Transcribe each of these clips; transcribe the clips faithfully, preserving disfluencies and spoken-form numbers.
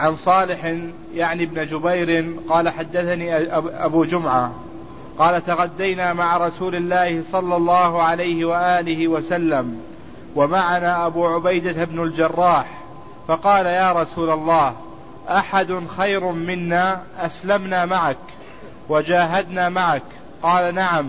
عن صالح يعني ابن جبير قال حدثني أبو جمعة قال تغدينا مع رسول الله صلى الله عليه وآله وسلم ومعنا أبو عبيدة بن الجراح فقال يا رسول الله أحد خير منا أسلمنا معك وجاهدنا معك؟ قال نعم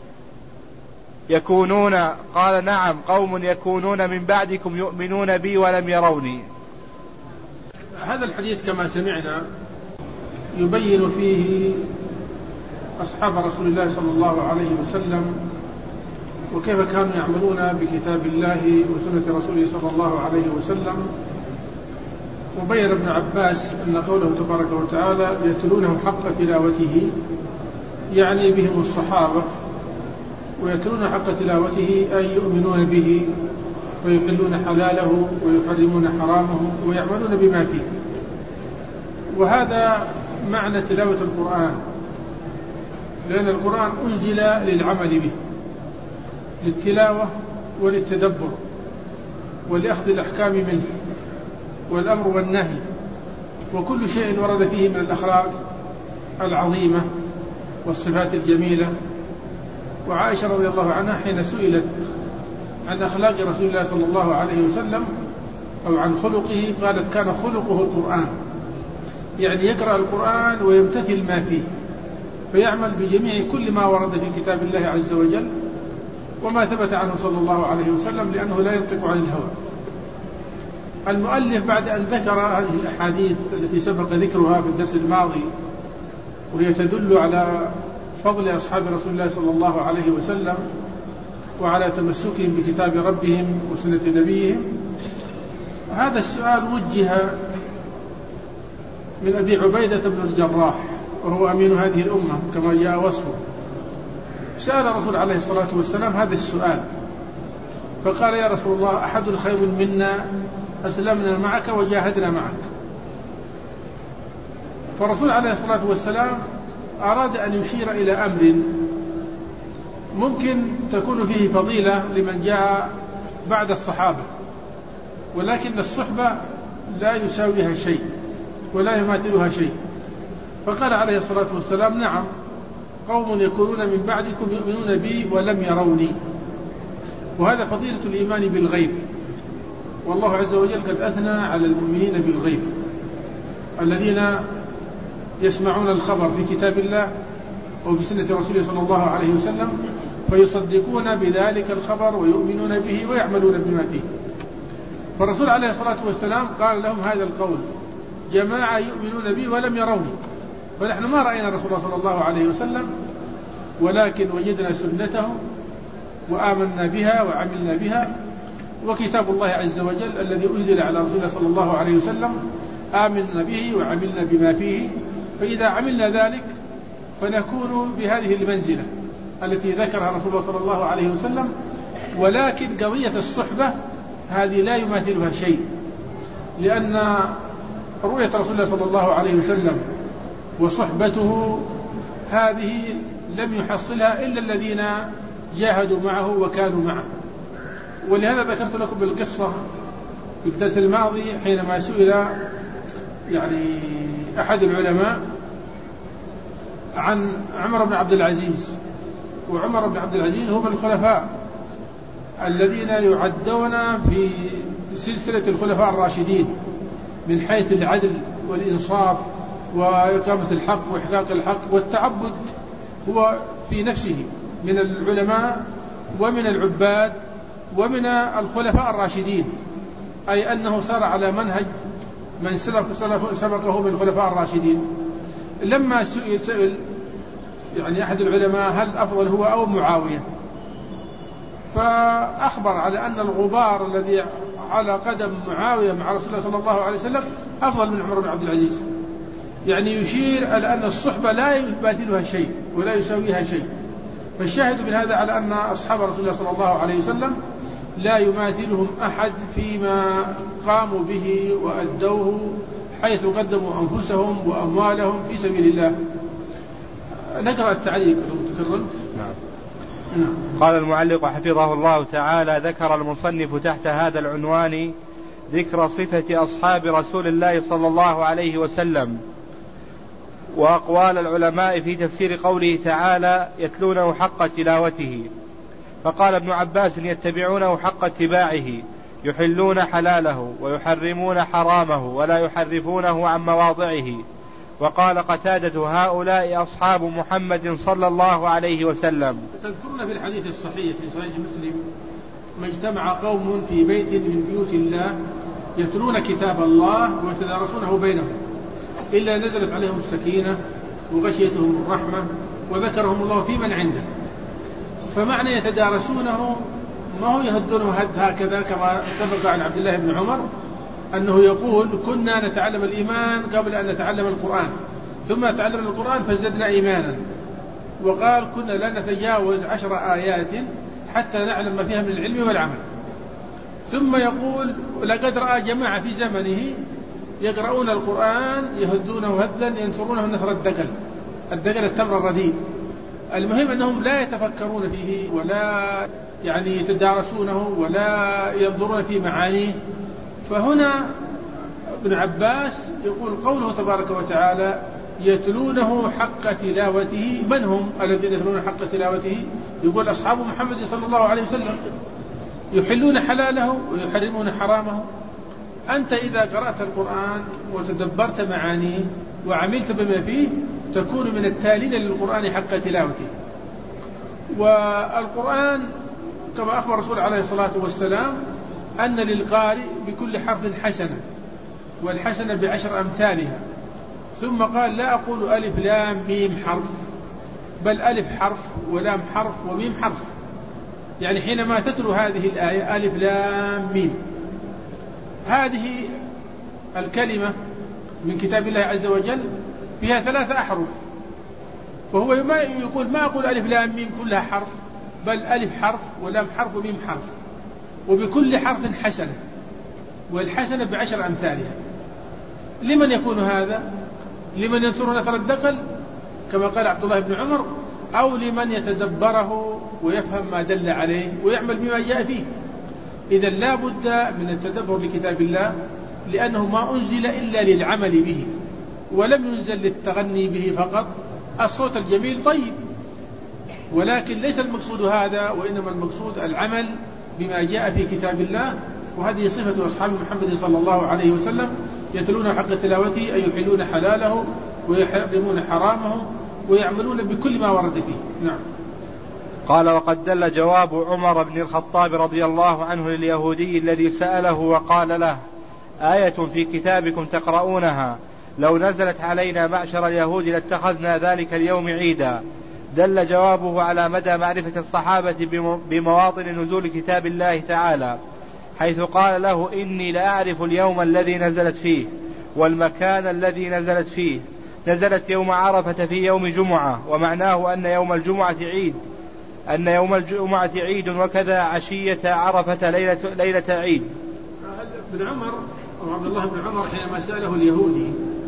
يكونون قال نعم قوم يكونون من بعدكم يؤمنون بي ولم يروني. هذا الحديث كما سمعنا يبين فيه أصحاب رسول الله صلى الله عليه وسلم وكيف كانوا يعملون بكتاب الله وسنة رسوله صلى الله عليه وسلم. وبين ابن عباس أن قوله تبارك وتعالى يتلونه حق تلاوته يعني بهم الصحابة، ويتلون حق تلاوته أي يؤمنون به ويحلون حلاله ويحرمون حرامه ويعملون بما فيه. وهذا معنى تلاوة القرآن، لأن القرآن أنزل للعمل به، للتلاوة وللتدبر ولأخذ الأحكام منه والأمر والنهي وكل شيء ورد فيه من الأخلاق العظيمة والصفات الجميلة. وعائشة رضي الله عنها حين سئلت عن أخلاق رسول الله صلى الله عليه وسلم أو عن خلقه قالت كان خلقه القرآن، يعني يقرأ القرآن ويمتثل ما فيه فيعمل بجميع كل ما ورد في كتاب الله عز وجل وما ثبت عنه صلى الله عليه وسلم، لأنه لا ينطق عن الهوى. المؤلف بعد أن ذكر هذه الأحاديث التي سبق ذكرها في الدرس الماضي وهي تدل على فضل أصحاب رسول الله صلى الله عليه وسلم وعلى تمسكهم بكتاب ربهم وسنة نبيهم، هذا السؤال وجه من أبي عبيدة بن الجراح وهو أمين هذه الأمة كما جاء وصفه. سأل الرسول عليه الصلاة والسلام هذا السؤال فقال يا رسول الله أحد خير منا أسلمنا معك وجاهدنا معك. فالرسول عليه الصلاة والسلام أراد أن يشير إلى أمر ممكن تكون فيه فضيلة لمن جاء بعد الصحابة، ولكن الصحبة لا يساويها شيء ولا يماثلها شيء. فقال عليه الصلاة والسلام نعم قوم يكونون من بعدكم يؤمنون بي ولم يروني. وهذا فضيلة الإيمان بالغيب، والله عز وجل قد أثنى على المؤمنين بالغيب الذين يسمعون الخبر في كتاب الله وفي سنة رسوله صلى الله عليه وسلم فيصدقون بذلك الخبر ويؤمنون به ويعملون بما فيه. فالرسول عليه الصلاة والسلام قال لهم هذا القول جماعة يؤمنون بي ولم يروني. فنحن ما رأينا رسول الله صلى الله عليه وسلم ولكن وجدنا سنته وآمنا بها وعملنا بها، وكتاب الله عز وجل الذي أنزل على رسول الله صلى الله عليه وسلم آمنا به وعملنا بما فيه. فإذا عملنا ذلك فنكون بهذه المنزلة التي ذكرها رسول الله صلى الله عليه وسلم. ولكن قضية الصحبة هذه لا يماثلها شيء، لأن رؤية رسول الله صلى الله عليه وسلم وصحبته هذه لم يحصلها إلا الذين جاهدوا معه وكانوا معه. ولهذا ذكرت لكم بالقصة في الدرس الماضي حينما سئل يعني أحد العلماء عن عمر بن عبد العزيز، وعمر بن عبد العزيز هم الخلفاء الذين يعدون في سلسلة الخلفاء الراشدين من حيث العدل والإنصاف وإقامة الحق وإحقاق الحق والتعبد. هو في نفسه من العلماء ومن العباد ومن الخلفاء الراشدين، أي أنه سار على منهج من سبقه من الخلفاء الراشدين. لما سئل, سئل يعني أحد العلماء هل أفضل هو أو معاوية، فأخبر على أن الغبار الذي على قدم معاوية مع رسول الله صلى الله عليه وسلم أفضل من عمر بن عبد العزيز، يعني يشير على أن الصحبة لا يبادلها شيء ولا يساويها شيء. فالشاهد من هذا على أن أصحاب رسول الله صلى الله عليه وسلم لا يماثلهم أحد فيما قاموا به وأدوه، حيث قدموا أنفسهم وأموالهم في سبيل الله. نقرأ التعليق لو تكرمت. نعم. نعم. قال المعلق حفظه الله تعالى: ذكر المصنف تحت هذا العنوان ذكر صفة أصحاب رسول الله صلى الله عليه وسلم وأقوال العلماء في تفسير قوله تعالى يتلونه حق تلاوته. فقال ابن عباس يتبعونه حق اتباعه يحلون حلاله ويحرمون حرامه ولا يحرفونه عن مواضعه. وقال قتادة هؤلاء أصحاب محمد صلى الله عليه وسلم. تذكرون في الحديث الصحيح في صحيح مسلم ما اجتمع قوم في بيت من بيوت الله يتلون كتاب الله ويتدارسونه بينهم إلا نزلت عليهم السكينة وغشيتهم الرحمة وذكرهم الله في من عنده. فمعنى يتدارسونه ما هو يهدونه هد هكذا كما سبق عن عبد الله بن عمر أنه يقول كنا نتعلم الإيمان قبل أن نتعلم القرآن ثم نتعلم القرآن فازددنا إيمانا. وقال كنا لا نتجاوز عشر آيات حتى نعلم ما فيها من العلم والعمل. ثم يقول لقد رأى جماعة في زمنه يقرؤون القرآن يهدونه هدا ينثرونه نثر الدقل الدقل التمر الرديء. المهم أنهم لا يتفكرون فيه ولا يعني يتدارسونه ولا ينظرون في معانيه. فهنا ابن عباس يقول قوله تبارك وتعالى يتلونه حق تلاوته. من هم الذين يتلون حق تلاوته؟ يقول أصحاب محمد صلى الله عليه وسلم يحلون حلاله ويحرمون حرامه. أنت إذا قرأت القرآن وتدبرت معانيه وعملت بما فيه تكون من التالين للقرآن حق تلاوته. والقرآن كما أخبر الرسول عليه الصلاة والسلام أن للقارئ بكل حرف حسنة والحسنة بعشر أمثالها. ثم قال لا أقول ألف لام ميم حرف بل ألف حرف ولام حرف وميم حرف. يعني حينما تتلو هذه الآية ألف لام ميم هذه الكلمة من كتاب الله عز وجل فيها ثلاثة أحرف. فهو يقول ما أقول ألف لام ميم كلها حرف بل ألف حرف ولام حرف وميم حرف وبكل حرف حسنة والحسنة بعشر أمثالها. لمن يكون هذا؟ لمن ينثر نثر الدقل كما قال عبد الله بن عمر أو لمن يتدبره ويفهم ما دل عليه ويعمل بما جاء فيه. إذا لا بد من التدبر لكتاب الله لأنه ما أنزل إلا للعمل به ولم ينزل للتغني به فقط. الصوت الجميل طيب ولكن ليس المقصود هذا وإنما المقصود العمل بما جاء في كتاب الله. وهذه صفة أصحاب محمد صلى الله عليه وسلم يتلون حق تلاوته أي يحلون حلاله ويحرمون حرامه ويعملون بكل ما ورد فيه. نعم. قال وقد دل جواب عمر بن الخطاب رضي الله عنه لليهودي الذي سأله وقال له آية في كتابكم تقرؤونها لو نزلت علينا معشر اليهود لاتخذنا ذلك اليوم عيدا. دل جوابه على مدى معرفة الصحابة بمواطن نزول كتاب الله تعالى حيث قال له إني لأعرف اليوم الذي نزلت فيه والمكان الذي نزلت فيه. نزلت يوم عرفة في يوم جمعة ومعناه أن يوم الجمعة عيد أن يوم الجمعة عيد وكذا عشية عرفة ليلة, ليلة عيد. ابن عمر أو عبد الله بن عمر حينما سأله اليهودي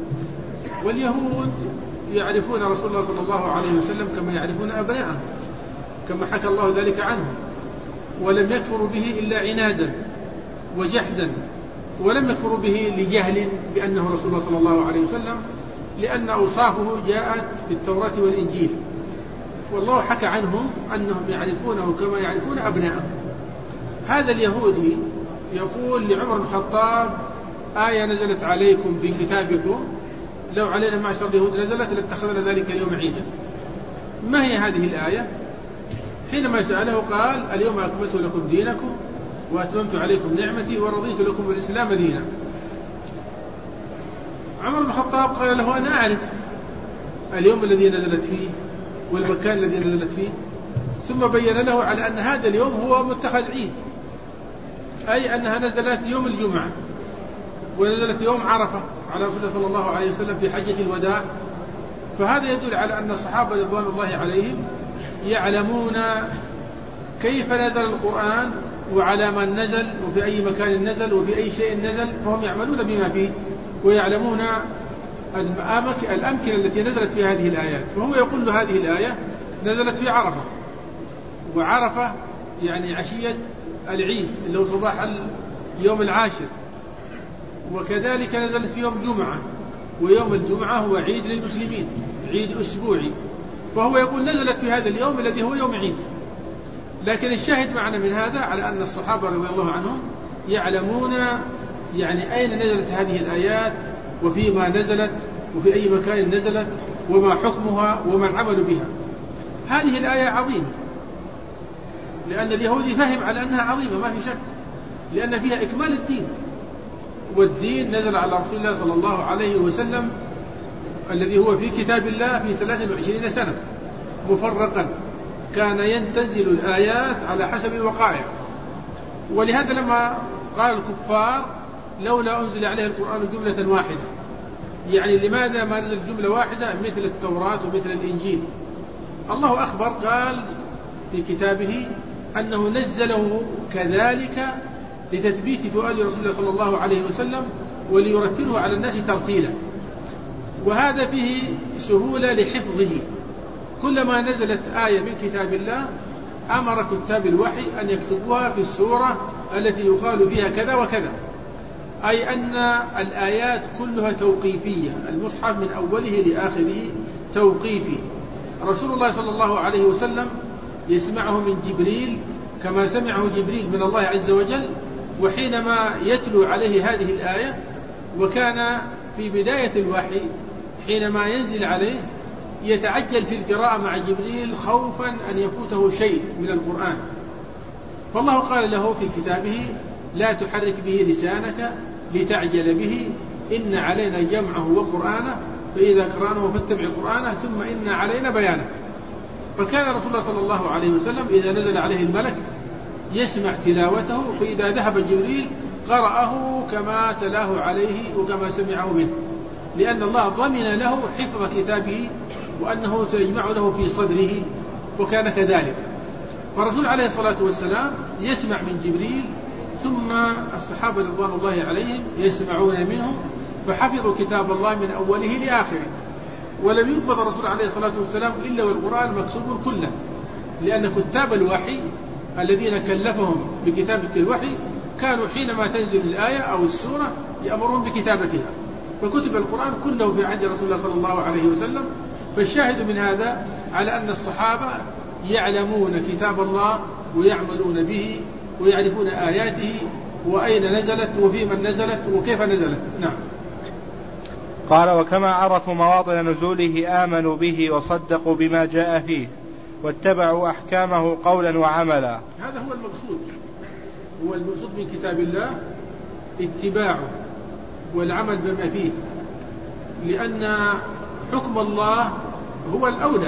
واليهود يعرفون رسول الله صلى الله عليه وسلم كما يعرفون أبناءه كما حكى الله ذلك عنه ولم يكفروا به إلا عنادا وجحدا ولم يكفروا به لجهل بأنه رسول الله صلى الله عليه وسلم لأن أوصافه جاءت في التوراة والإنجيل. والله حكى عنهم أنهم يعرفونه كما يعرفون أبناءه. هذا اليهودي يقول لعمر بن الخطاب آية نزلت عليكم في كتابكم لو علينا معشر اليهود نزلت لاتخذنا ذلك اليوم عيدا. ما هي هذه الآية؟ حينما سأله قال اليوم أكملت لكم دينكم وأتممت عليكم نعمتي ورضيت لكم الإسلام دينا. عمر بن الخطاب قال له أنا أعرف اليوم الذي نزلت فيه والمكان الذي نزلت فيه. ثم بين له على أن هذا اليوم هو متخذ عيد أي أنها نزلت يوم الجمعة ونزلت يوم عرفة على رسول الله صلى الله عليه وسلم في حجة الوداع. فهذا يدل على أن الصحابة رضوان الله عليهم يعلمون كيف نزل القرآن وعلى من نزل وفي أي مكان نزل وفي أي شيء نزل فهم يعملون بما فيه ويعلمون الأمكنة التي نزلت في هذه الآيات. فهو يقول له هذه الآية نزلت في عرفة وعرفة يعني عشية العيد اللي هو صباح اليوم العاشر وكذلك نزلت في يوم جمعة، ويوم الجمعة هو عيد للمسلمين، عيد أسبوعي، فهو يقول نزلت في هذا اليوم الذي هو يوم عيد. لكن الشاهد معنا من هذا على أن الصحابة رضي الله عنهم يعلمون يعني أين نزلت هذه الآيات وفيما نزلت وفي أي مكان نزلت وما حكمها وما العمل بها. هذه الآية عظيمة، لأن اليهودي فهم على أنها عظيمة ما في شك، لأن فيها إكمال الدين، والدين نزل على رسول الله صلى الله عليه وسلم الذي هو في كتاب الله في ثلاث وعشرين سنة مفرقا، كان ينتزل الآيات على حسب الوقائع. ولهذا لما قال الكفار لولا أنزل عليه القرآن جملة واحدة، يعني لماذا ما نزل جملة واحدة مثل التوراة ومثل الإنجيل؟ الله أخبر قال في كتابه أنه نزله كذلك لتثبيت فؤاد رسول الله صلى الله عليه وسلم وليرتله على الناس ترتيلا، وهذا فيه سهولة لحفظه. كلما نزلت آية من كتاب الله أمر كتاب الوحي أن يكتبوها في السورة التي يقال فيها كذا وكذا، أي أن الآيات كلها توقيفية، المصحف من أوله لآخره توقيفي. رسول الله صلى الله عليه وسلم يسمعه من جبريل كما سمعه جبريل من الله عز وجل، وحينما يتلو عليه هذه الآية، وكان في بداية الوحي حينما ينزل عليه يتعجل في القراءة مع جبريل خوفا أن يفوته شيء من القرآن، فالله قال له في كتابه لا تحرك به لسانك لتعجل به إن علينا جمعه وقرآنه فإذا قرأناه فاتبع قرآنه ثم إن علينا بيانه. فكان رسول الله صلى الله عليه وسلم إذا نزل عليه الملك يسمع تلاوته، فإذا ذهب جبريل قرأه كما تلاه عليه وكما سمعه منه، لأن الله ضمن له حفظ كتابه وأنه سيجمع له في صدره، وكان كذلك. فالرسول عليه الصلاة والسلام يسمع من جبريل، ثم الصحابة رضوان الله عليهم يسمعون منه، فحفظوا كتاب الله من أوله لآخره. ولم يقبض الرسول عليه الصلاة والسلام إلا والقرآن مكتوب كله، لأن كتاب الوحي الذين كلفهم بكتابة الوحي كانوا حينما تنزل الآية أو السورة يأمرون بكتابتها، فكتب القرآن كله في عهد رسول الله صلى الله عليه وسلم. فالشاهد من هذا على أن الصحابة يعلمون كتاب الله ويعملون به ويعرفون آياته وأين نزلت وفي من نزلت وكيف نزلت. نعم. قال وكما عرفوا مواطن نزوله آمنوا به وصدقوا بما جاء فيه واتبعوا أحكامه قولا وعملا. هذا هو المقصود، هو المقصود من كتاب الله اتباعه والعمل بما فيه، لأن حكم الله هو الأولى.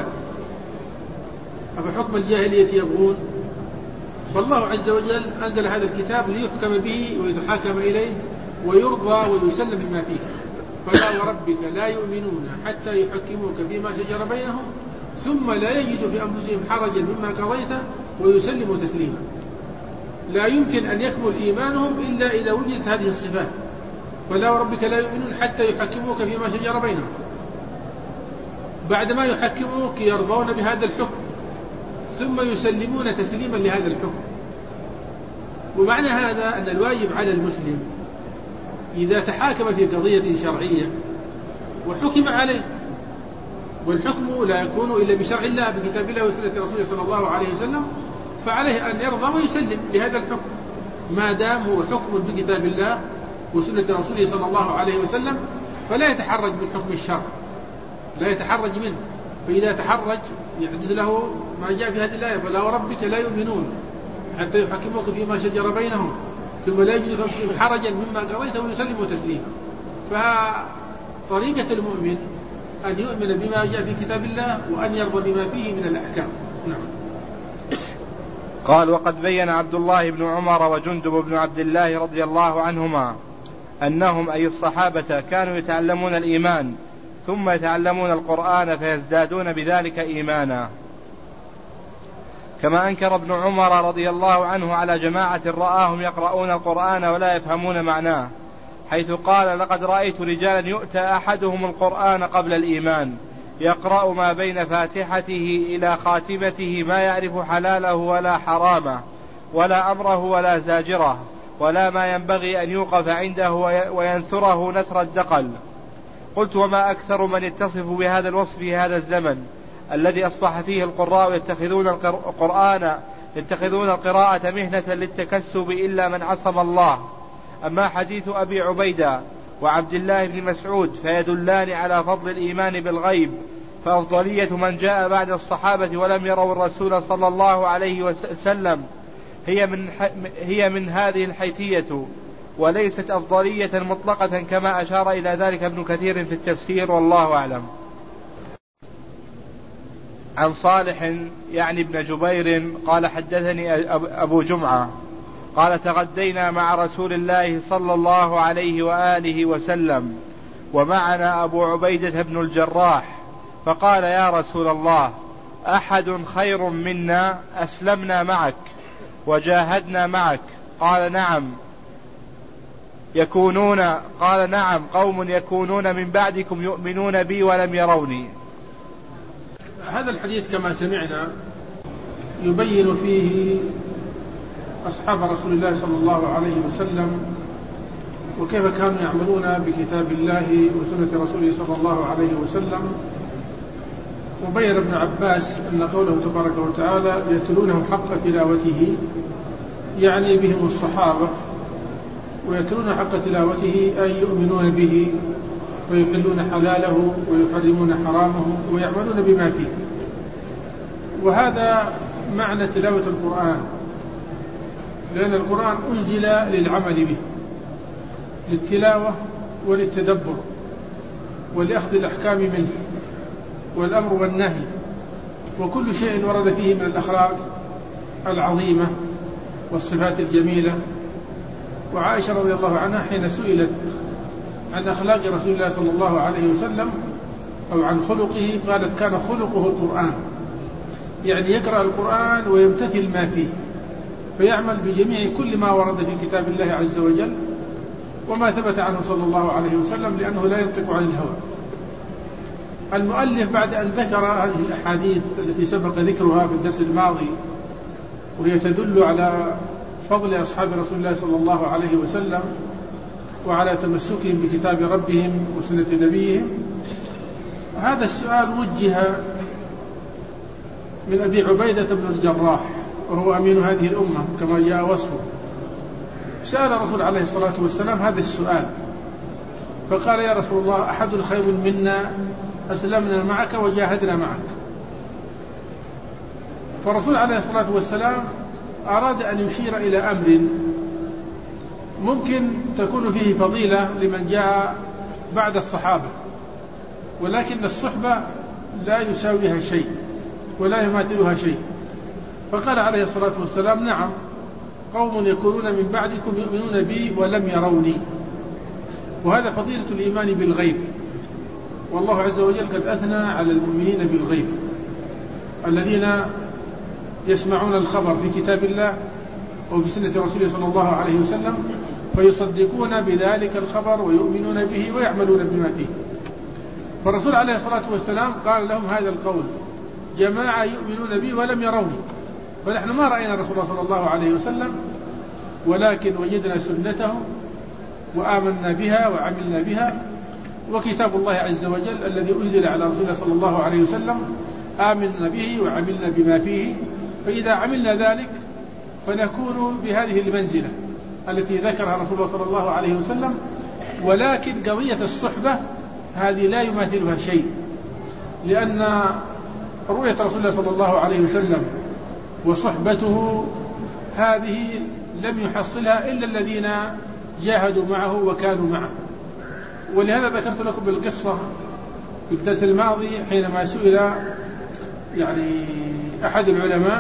أفحكم الجاهلية يبغون؟ فالله عز وجل أنزل هذا الكتاب ليحكم به ويتحاكم إليه ويرضى ويسلم بما فيه. فلا وربك لا يؤمنون حتى يحكموك فيما شجر بينهم ثم لا يجدوا في أنفسهم حرجا مما قضيت ويسلموا تسليما. لا يمكن أن يكمل إيمانهم إلا إذا وجدت هذه الصفات. فلا وربك لا يؤمنون حتى يحكموك فيما شجر بينهم، بعدما يحكموك يرضون بهذا الحكم ثم يسلمون تسليما لهذا الحكم. ومعنى هذا أن الواجب على المسلم إذا تحاكم في قضية شرعية وحكم عليه، والحكم لا يكون إلا بشرع الله بكتاب الله وسنة رسوله صلى الله عليه وسلم، فعليه أن يرضى ويسلم لهذا الحكم ما دام هو حكم بكتاب الله وسنة رسوله صلى الله عليه وسلم، فلا يتحرج من حكم الشرع، لا يتحرج منه. فإذا تحرج يحدث له ما جاء في هذه الآية فلا وربك لا يؤمنون حتى يحكموك فيما شجر بينهم ثم لا يجد فيهم حرجا مما قضيت ويسلموا تسليما. فطريقة المؤمن أن يؤمن بما جاء في كتاب الله وأن يرضى بما فيه من الأحكام. نعم. قال وقد بين عبد الله بن عمر وجندب بن عبد الله رضي الله عنهما أنهم أي الصحابة كانوا يتعلمون الإيمان ثم يتعلمون القرآن فيزدادون بذلك إيمانا، كما أنكر ابن عمر رضي الله عنه على جماعة رآهم يقرؤون القرآن ولا يفهمون معناه، حيث قال لقد رأيت رجالا يؤتى أحدهم القرآن قبل الإيمان يقرأ ما بين فاتحته إلى خاتمته ما يعرف حلاله ولا حرامه ولا أمره ولا زاجره ولا ما ينبغي أن يوقف عنده وينثره نثر الدقل. قلت: وما أكثر من يتصف بهذا الوصف في هذا الزمن الذي أصبح فيه القراء يتخذون القرآن يتخذون القراءة مهنة للتكسب إلا من عصم الله. أما حديث أبي عبيدة وعبد الله بن مسعود فيدلان على فضل الإيمان بالغيب، فأفضلية من جاء بعد الصحابة ولم يروا الرسول صلى الله عليه وسلم هي من, هي من هذه الحيثية، وليست أفضلية مطلقة كما أشار إلى ذلك ابن كثير في التفسير، والله أعلم. عن صالح يعني ابن جبير قال: حدثني أبو جمعة قال: تغدينا مع رسول الله صلى الله عليه وآله وسلم ومعنا أبو عبيدة بن الجراح، فقال: يا رسول الله، أحد خير منا أسلمنا معك وجاهدنا معك؟ قال: نعم. يكونون قال: نعم، قوم يكونون من بعدكم يؤمنون بي ولم يروني. هذا الحديث كما سمعنا يبين فيه أصحاب رسول الله صلى الله عليه وسلم وكيف كانوا يعملون بكتاب الله وسنة رسوله صلى الله عليه وسلم. وبين ابن عباس أن قوله تبارك وتعالى: يتلونه حق تلاوته، يعني بهم الصحابة، ويتلون حق تلاوته أي يؤمنون به ويحلون حلاله ويحرمون حرامه ويعملون بما فيه. وهذا معنى تلاوة القرآن، لأن القرآن أنزل للعمل به، للتلاوة وللتدبر ولأخذ الأحكام منه والأمر والنهي، وكل شيء ورد فيه من الأخلاق العظيمة والصفات الجميلة. وعائشة رضي الله عنها حين سئلت عن أخلاق رسول الله صلى الله عليه وسلم أو عن خلقه قالت: كان خلقه القرآن، يعني يقرأ القرآن ويمتثل ما فيه، فيعمل بجميع كل ما ورد في كتاب الله عز وجل وما ثبت عنه صلى الله عليه وسلم، لأنه لا ينطق عن الهوى. المؤلف بعد أن ذكر هذه الأحاديث التي سبق ذكرها في الدرس الماضي وهي تدل على فضل أصحاب رسول الله صلى الله عليه وسلم وعلى تمسكهم بكتاب ربهم وسنة نبيهم، هذا السؤال وجه من أبي عبيدة بن الجراح وهو أمين هذه الأمة كما جاء وصفه. سأل الرسول عليه الصلاة والسلام هذا السؤال فقال: يا رسول الله، أحد خير منا أسلمنا معك وجاهدنا معك. فالرسول عليه الصلاة والسلام أراد أن يشير إلى أمر ممكن تكون فيه فضيلة لمن جاء بعد الصحابة، ولكن الصحبة لا يساويها شيء ولا يماثلها شيء. فقال عليه الصلاة والسلام: نعم، قوم يكونون من بعدكم يؤمنون بي ولم يروني. وهذا فضيلة الإيمان بالغيب، والله عز وجل قد أثنى على المؤمنين بالغيب الذين يسمعون الخبر في كتاب الله وفي سنة رسوله صلى الله عليه وسلم فيصدقون بذلك الخبر ويؤمنون به ويعملون بما فيه. فالرسول عليه الصلاة والسلام قال لهم هذا القول: جماعة يؤمنون بي ولم يروني. فنحن ما رأينا رسول الله صلى الله عليه وسلم، ولكن وجدنا سنته وآمنا بها وعملنا بها، وكتاب الله عز وجل الذي أنزل على رسول الله صلى الله عليه وسلم آمنا به وعملنا بما فيه. فإذا عملنا ذلك فنكون بهذه المنزلة التي ذكرها رسول الله صلى الله عليه وسلم. ولكن قضية الصحبة هذه لا يماثلها شيء، لأن رؤية رسول الله صلى الله عليه وسلم وصحبته هذه لم يحصلها إلا الذين جاهدوا معه وكانوا معه. ولهذا ذكرت لكم بالقصة في الدرس الماضي حينما سئل يعني أحد العلماء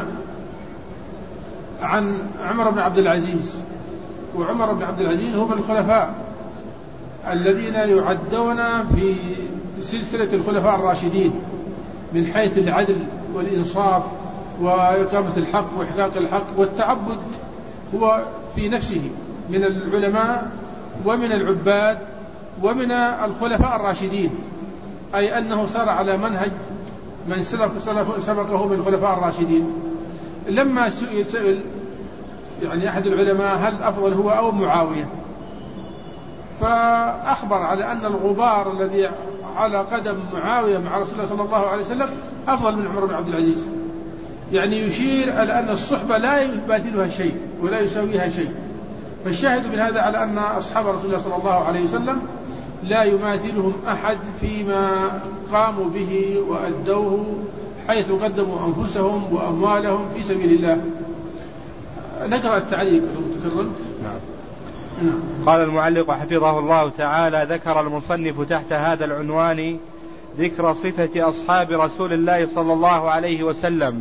عن عمر بن عبد العزيز، وعمر بن عبد العزيز هم الخلفاء الذين يعدون في سلسلة الخلفاء الراشدين من حيث العدل والإنصاف وإقامة الحق وإحقاق الحق والتعبد. هو في نفسه من العلماء ومن العباد ومن الخلفاء الراشدين، أي أنه صار على منهج من سلف سبقه من الخلفاء الراشدين. لما سئل, سئل يعني أحد العلماء هل أفضل هو أو معاوية، فأخبر على أن الغبار الذي على قدم معاوية مع رسول الله صلى الله عليه وسلم أفضل من عمر بن عبد العزيز، يعني يشير على أن الصحبة لا يبادلها شيء ولا يساويها شيء. فالشاهد من هذا على أن أصحاب رسول الله صلى الله عليه وسلم لا يماثلهم أحد فيما قاموا به وأدوه، حيث قدموا أنفسهم وأموالهم في سبيل الله. نقرأ التعليق لو تكرمت. نعم. نعم. قال المعلق حفظه الله تعالى: ذكر المصنف تحت هذا العنوان ذكر صفة أصحاب رسول الله صلى الله عليه وسلم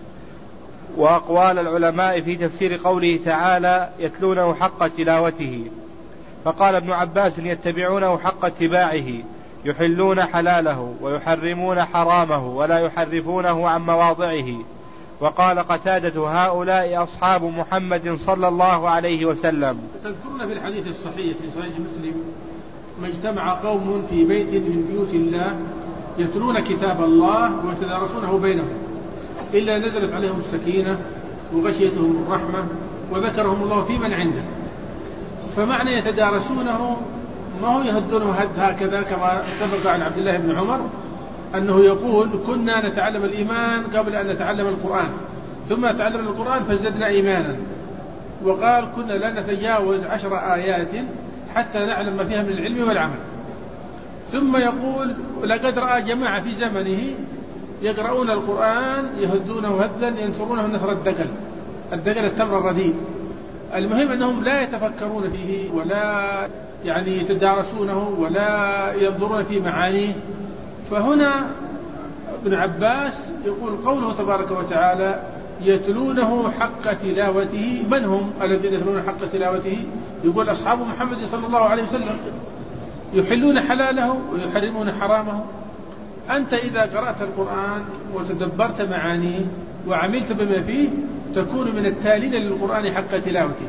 وأقوال العلماء في تفسير قوله تعالى: يتلونه حق تلاوته. فقال ابن عباس: يتبعونه حق اتباعه، يحلون حلاله ويحرمون حرامه ولا يحرفونه عن مواضعه. وقال قتادة: هؤلاء أصحاب محمد صلى الله عليه وسلم. تذكرون في الحديث الصحيح في صحيح مسلم: ما اجتمع قوم في بيت من بيوت الله يتلون كتاب الله ويتدارسونه بينهم إلا نزلت عليهم السكينة وغشيتهم الرحمة وذكرهم الله في من عنده. فمعنى يتدارسونه ما هو يهدونه هد هكذا كما اتفق عن عبد الله بن عمر أنه يقول: كنا نتعلم الإيمان قبل أن نتعلم القرآن، ثم تعلمنا القرآن فازددنا إيمانا. وقال: كنا لا نتجاوز عشر آيات حتى نعلم ما فيها من العلم والعمل. ثم يقول: لقد رأى جماعة في زمنه يقرؤون القرآن يهدونه هدا ينثرونه نثر الدقل، الدقل التمر الرديء. المهم أنهم لا يتفكرون فيه ولا يعني يتدارسونه ولا ينظرون في معانيه. فهنا ابن عباس يقول: قوله تبارك وتعالى يتلونه حق تلاوته، من هم الذين يتلون حق تلاوته؟ يقول: أصحاب محمد صلى الله عليه وسلم، يحلون حلاله ويحرمون حرامه. أنت إذا قرأت القرآن وتدبرت معانيه وعملت بما فيه تكون من التالين للقرآن حق تلاوته.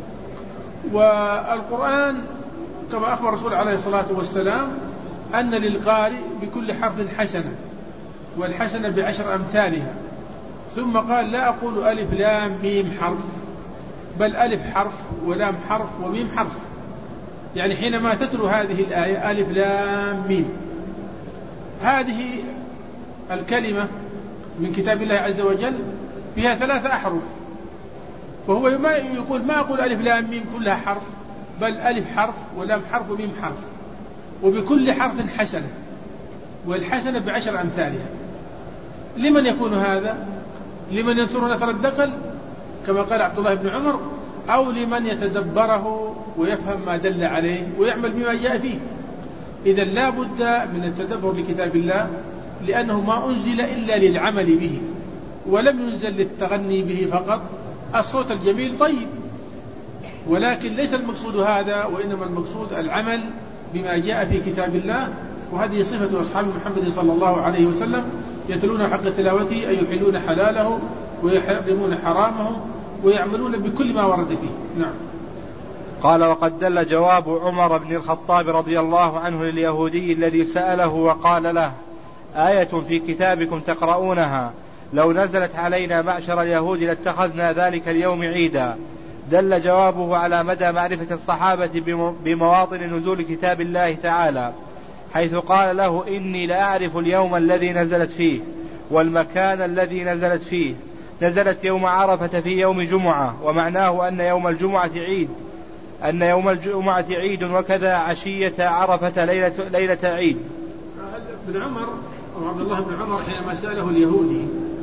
والقرآن كما أخبر الرسول عليه الصلاة والسلام أن للقارئ بكل حرف حسنة، والحسنة بعشر أمثالها. ثم قال: لا أقول ألف لام ميم حرف، بل ألف حرف ولام حرف وميم حرف. يعني حينما تتلو هذه الآية ألف لام ميم، هذه الكلمة من كتاب الله عز وجل فيها ثلاثة أحرف، وهو يقول: ما أقول ألف لام ميم كلها حرف، بل ألف حرف ولام حرف وميم حرف، وبكل حرف حسنة، والحسنة بعشر أمثالها. لمن يكون هذا؟ لمن ينصر نثر الدقل كما قال عبد الله بن عمر، أو لمن يتدبره ويفهم ما دل عليه ويعمل بما جاء فيه. إذا لا بد من التدبر لكتاب الله، لأنه ما أنزل إلا للعمل به، ولم ينزل للتغني به فقط. الصوت الجميل طيب، ولكن ليس المقصود هذا، وإنما المقصود العمل بما جاء في كتاب الله. وهذه صفة أصحاب محمد صلى الله عليه وسلم: يتلون حق تلاوته، أي يحلون حلاله ويحرمون حرامه ويعملون بكل ما ورد فيه. نعم. قال: وقد دل جواب عمر بن الخطاب رضي الله عنه لليهودي الذي سأله وقال له: آية في كتابكم تقرؤونها لو نزلت علينا معشر اليهود لاتخذنا ذلك اليوم عيدا. دل جوابه على مدى معرفة الصحابة بمواطن نزول كتاب الله تعالى، حيث قال له: إني لأعرف اليوم الذي نزلت فيه والمكان الذي نزلت فيه. نزلت يوم عرفة في يوم جمعة، ومعناه أن يوم الجمعة عيد أن يوم الجمعة عيد وكذا عشية عرفة ليلة, ليلة عيد. ابن عمر أو عبد الله بن عمر حينما سأله اليهودي،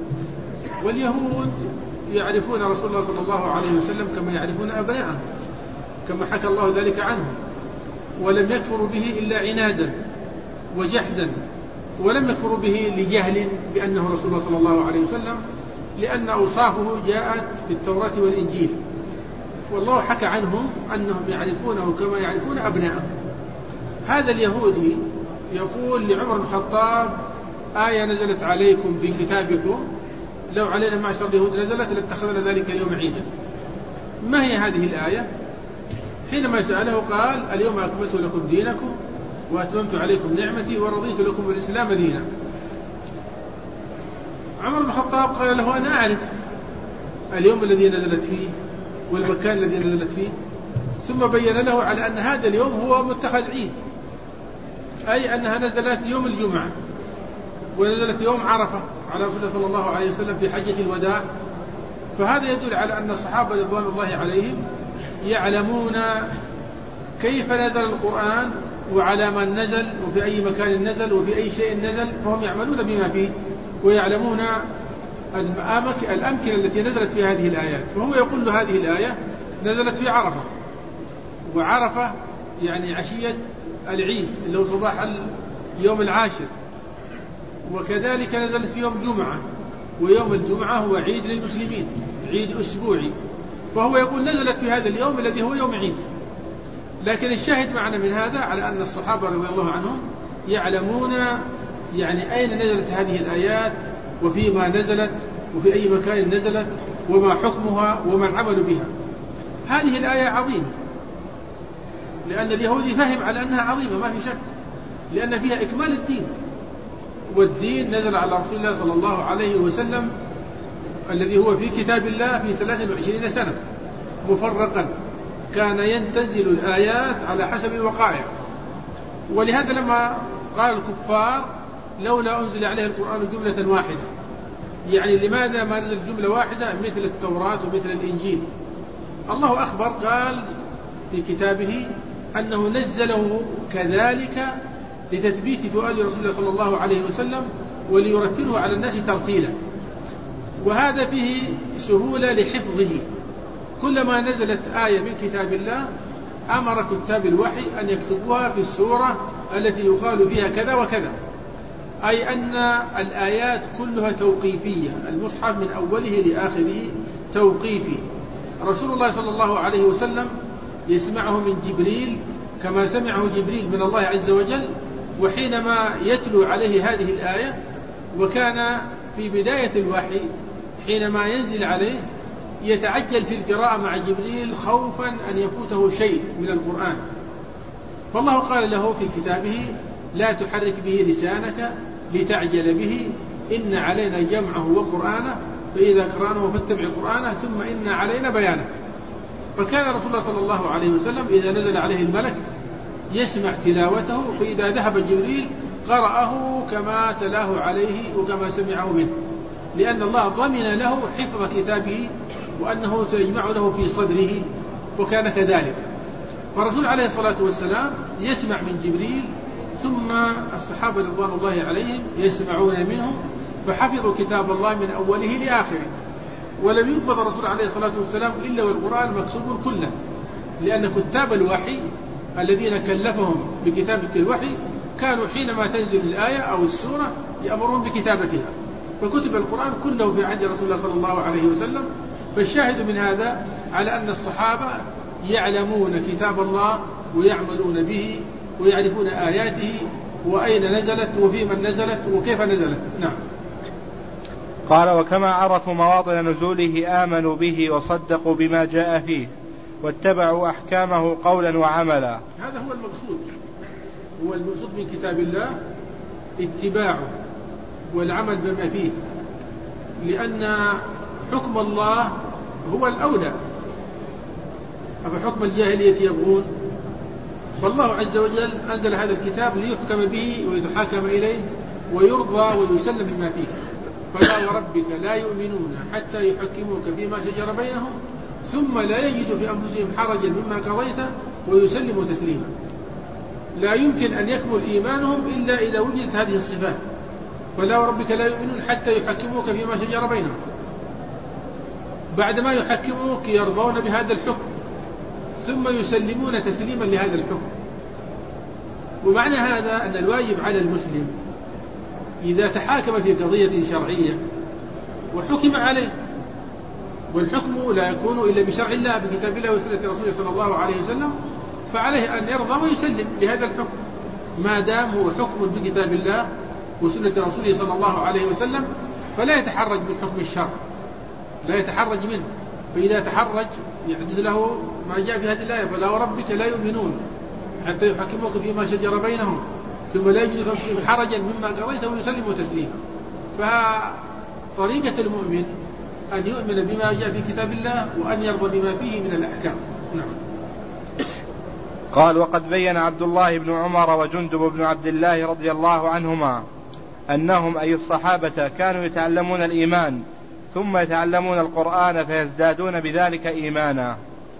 واليهود يعرفون رسول الله صلى الله عليه وسلم كما يعرفون أبناءهم، كما حكى الله ذلك عنهم، ولم يكفروا به إلا عنادا وجحدا، ولم يكفروا به لجهل بأنه رسول الله صلى الله عليه وسلم، لأن أوصافه جاءت في التوراة والإنجيل. والله حكى عنهم أنهم يعرفونه كما يعرفون أبناءهم. هذا اليهودي يقول لعمر بن الخطاب: آية نزلت عليكم في كتابكم لو علينا معشر اليهود نزلت لاتخذنا ذلك اليوم عيدا. ما هي هذه الآية؟ حينما سأله قال: اليوم أكملت لكم دينكم وأتممت عليكم نعمتي ورضيت لكم الإسلام دينا. عمر بن الخطاب قال له: أنا أعرف اليوم الذي نزلت فيه والمكان الذي نزلت فيه، ثم بين له على أن هذا اليوم هو متخذ عيد، أي أنها نزلت يوم الجمعة ونزلت يوم عرفة على رسول الله صلى الله عليه وسلم في حجة الوداع. فهذا يدل على أن الصحابة رضوان الله عليهم يعلمون كيف نزل القرآن وعلى من نزل وفي أي مكان نزل وفي أي شيء نزل، فهم يعملون بما فيه ويعلمون الأمكنة التي نزلت في هذه الآيات. وهو يقول له هذه الآية نزلت في عرفة، وعرفة يعني عشية العيد اللي هو صباح اليوم العاشر، وكذلك نزلت في يوم جمعة، ويوم الجمعة هو عيد للمسلمين، عيد أسبوعي، فهو يقول نزلت في هذا اليوم الذي هو يوم عيد. لكن الشاهد معنا من هذا على أن الصحابة رضي الله عنهم يعلمون يعني أين نزلت هذه الآيات وفيما نزلت وفي أي مكان نزلت وما حكمها وما العمل بها. هذه الآية عظيمة، لأن اليهودي فهم على أنها عظيمة ما في شك، لأن فيها إكمال الدين، والدين نزل على رسول الله صلى الله عليه وسلم الذي هو في كتاب الله في ثلاث وعشرين سنة مفرقا، كان ينتزل الآيات على حسب الوقائع. ولهذا لما قال الكفار لولا أنزل عليه القرآن جملة واحدة، يعني لماذا ما نزل جملة واحدة مثل التوراة ومثل الإنجيل؟ الله أخبر قال في كتابه أنه نزله كذلك لتثبيت فؤاد رسول الله صلى الله عليه وسلم وليرتله على الناس ترتيلا، وهذا فيه سهولة لحفظه. كلما نزلت آية من كتاب الله أمر كتاب الوحي أن يكتبوها في السورة التي يقال فيها كذا وكذا، أي أن الآيات كلها توقيفية، المصحف من أوله لآخره توقيفي. رسول الله صلى الله عليه وسلم يسمعه من جبريل كما سمعه جبريل من الله عز وجل، وحينما يتلو عليه هذه الآية، وكان في بداية الوحي حينما ينزل عليه يتعجل في القراءة مع جبريل خوفا أن يفوته شيء من القرآن، فالله قال له في كتابه لا تحرك به لسانك لتعجل به إن علينا جمعه وقرآنه فإذا قرأناه فاتبع قرآنه ثم إن علينا بيانه. فكان رسول الله صلى الله عليه وسلم إذا نزل عليه الملك يسمع تلاوته، فإذا ذهب جبريل قرأه كما تلاه عليه وكما سمعه منه، لأن الله ضمن له حفظ كتابه وأنه سيجمع له في صدره، وكان كذلك. فالرسول عليه الصلاة والسلام يسمع من جبريل، ثم الصحابة رضوان الله عليهم يسمعون منه، فحفظوا كتاب الله من أوله لآخره. ولم يقبض الرسول عليه الصلاة والسلام إلا والقرآن مكتوب كله، لأن كتاب الوحي الذين كلفهم بكتابة الوحي كانوا حينما تنزل الآية أو السورة يأمرون بكتابتها، فكتب القرآن كله في عهد رسول الله صلى الله عليه وسلم. فالشاهد من هذا على أن الصحابة يعلمون كتاب الله ويعملون به ويعرفون آياته وأين نزلت وفي من نزلت وكيف نزلت. نعم. قال وكما عرفوا مواطن نزوله آمنوا به وصدقوا بما جاء فيه واتبعوا أحكامه قولا وعملا. هذا هو المقصود، هو المقصود من كتاب الله اتباعه والعمل بما فيه، لأن حكم الله هو الأولى. أفحكم الجاهلية يبغون؟ فالله عز وجل أنزل هذا الكتاب ليحكم به ويتحاكم إليه ويرضى ويسلم بما فيه. فلا وربك لا يؤمنون حتى يحكموك فيما شجر بينهم ثم لا يجدوا في أنفسهم حرجا مما قضيت ويسلموا تسليما. لا يمكن أن يكمل إيمانهم إلا إذا وجدت هذه الصفات. فلا وربك لا يؤمنون حتى يحكموك فيما شجر بينهم، بعدما يحكموك يرضون بهذا الحكم ثم يسلمون تسليما لهذا الحكم. ومعنى هذا أن الواجب على المسلم إذا تحاكم في قضية شرعية وحكم عليه، والحكم لا يكون إلا بشرع الله بكتاب الله وسنة رسوله صلى الله عليه وسلم، فعليه أن يرضى ويسلم لهذا الحكم ما دام هو حكم بكتاب الله وسنة رسوله صلى الله عليه وسلم، فلا يتحرج من حكم الشرع، لا يتحرج منه. فإذا تحرج يحدث له ما جاء في هذه الآية فلا وربك لا يؤمنون حتى يحكموك فيما شجر بينهم ثم لا يجد فيهم حرجا مما قضيت ويسلموا تسليما. فطريقة المؤمن أن يؤمن بما جاء في كتاب الله وأن يرضى بما فيه من الأحكام. نعم. قال وقد بين عبد الله بن عمر وجندب بن عبد الله رضي الله عنهما أنهم أي الصحابة كانوا يتعلمون الإيمان ثم يتعلمون القرآن فيزدادون بذلك إيمانا.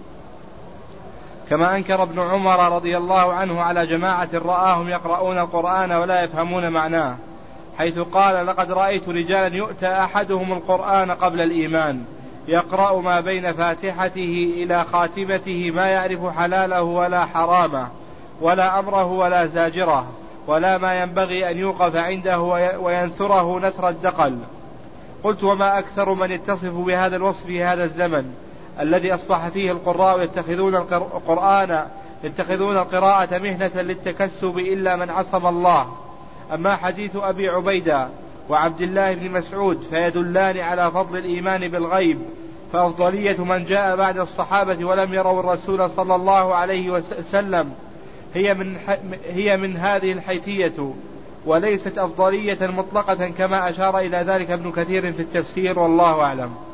كما أنكر ابن عمر رضي الله عنه على جماعة رآهم يقرؤون القرآن ولا يفهمون معناه، حيث قال لقد رأيت رجالا يؤتى أحدهم القرآن قبل الإيمان يقرأ ما بين فاتحته إلى خاتمته ما يعرف حلاله ولا حرامه ولا أمره ولا زاجره ولا ما ينبغي أن يوقف عنده وينثره نثر الدقل. قلت وما أكثر من يتصف بهذا الوصف في هذا الزمن الذي أصبح فيه القراء يتخذون القرآن يتخذون القراءة مهنة للتكسب إلا من عصم الله. أما حديث أبي عبيدة وعبد الله بن مسعود فيدلان على فضل الإيمان بالغيب، فأفضلية من جاء بعد الصحابة ولم يروا الرسول صلى الله عليه وسلم هي من, هي من هذه الحيثية، وليست أفضلية مطلقة كما أشار إلى ذلك ابن كثير في التفسير، والله أعلم.